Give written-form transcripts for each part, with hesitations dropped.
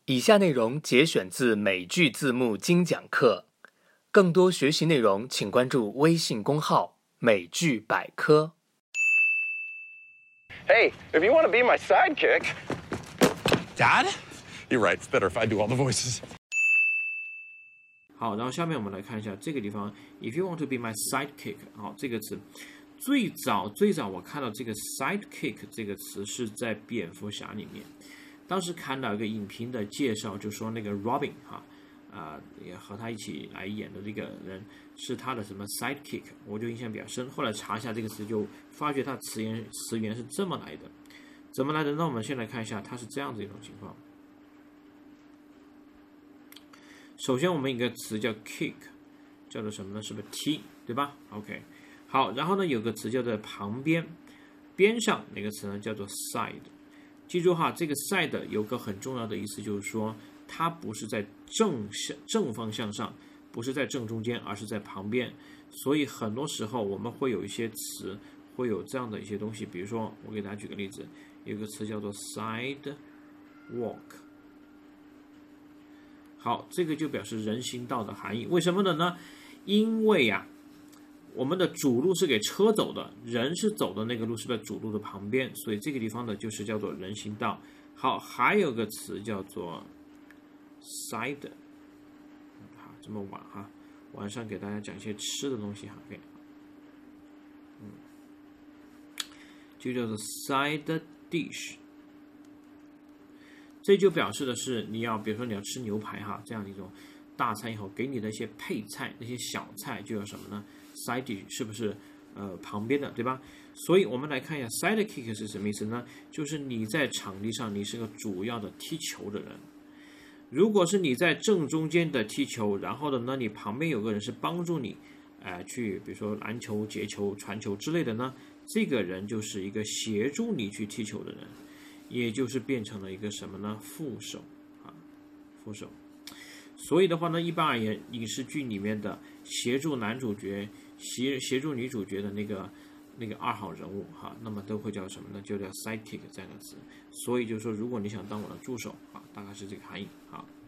以下内容节选自美剧字幕精讲课，更多学习内容请关注微信公号美剧百科。 Hey, if you want to be my sidekick... Dad? You're right, it's better if I do all the voices. 好，然后下面我们来看一下这个地方 ，If you want to be my sidekick， 好，这个词最早我看到这个 sidekick 这个词是在蝙蝠侠里面，当时看到一个影评的介绍，就说那个 Robin 也和他一起来演的这个人是他的什么 sidekick， 我就印象比较深。后来查一下这个词，就发觉它词源是这么来的，怎么来的？那我们先来看一下，它是这样子一种情况。首先，我们一个词叫 kick， 叫做什么呢？是不是踢，对吧 ？OK， 好，然后呢，有个词叫做旁边，边上那个词呢叫做 side。记住哈，这个 side 有个很重要的意思，就是说它不是在正方向上，不是在正中间，而是在旁边。所以很多时候我们会有一些词会有这样的一些东西，比如说我给大家举个例子，有个词叫做 sidewalk。好，这个就表示人行道的含义。为什么呢？因为我们的主路是给车走的，人是走的那个路是在主路的旁边，所以这个地方呢就是叫做人行道。好，还有个词叫做 side。好，这么晚晚上给大家讲一些吃的东西OK，就叫做 side dish。这就表示的是比如说你要吃牛排这样的一种大餐以后，给你的一些配菜，那些小菜就叫什么呢 ？side dish 是不是旁边的，对吧？所以我们来看一下 sidekick 是什么意思呢？就是你在场地上你是个主要的踢球的人。如果是你在正中间的踢球，然后呢你旁边有个人是帮助你去比如说篮球、截球、传球之类的呢，这个人就是一个协助你去踢球的人。也就是变成了一个什么呢？副手副手。所以的话呢，一般而言，影视剧里面的协助男主角、协助女主角的那个二号人物那么都会叫什么呢？就叫 sidekick 这样的词。所以就是说，如果你想当我的助手大概是这个含义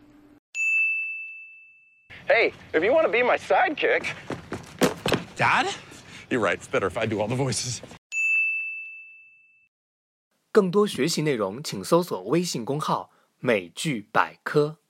Hey, if you want to be my sidekick... Dad? You're right, it's better if I do all the voices. 更多学习内容请搜索微信公号美剧百科。